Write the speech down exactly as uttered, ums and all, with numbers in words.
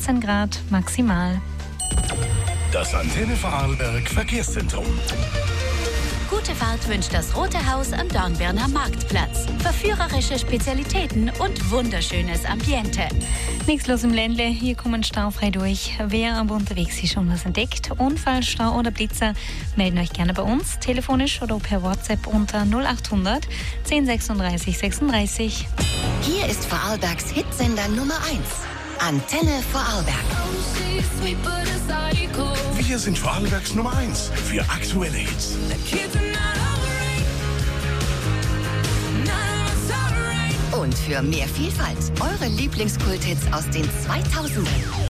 vierzehn Grad maximal. Das Antenne Vorarlberg Verkehrszentrum. Gute Fahrt wünscht das Rote Haus am Dornbirner Marktplatz. Verführerische Spezialitäten und wunderschönes Ambiente. Nichts los im Ländle, hier kommen staufrei durch. Wer aber unterwegs ist, schon was entdeckt, Unfall, Stau oder Blitzer, melden euch gerne bei uns, telefonisch oder per WhatsApp unter null achthundert zehn sechsunddreißig sechsunddreißig. Hier ist Vorarlbergs Hitsender Nummer eins. Antenne Vorarlberg. Wir sind Vorarlbergs Nummer eins für aktuelle Hits. Und für mehr Vielfalt, eure Lieblingskulthits aus den zweitausendern.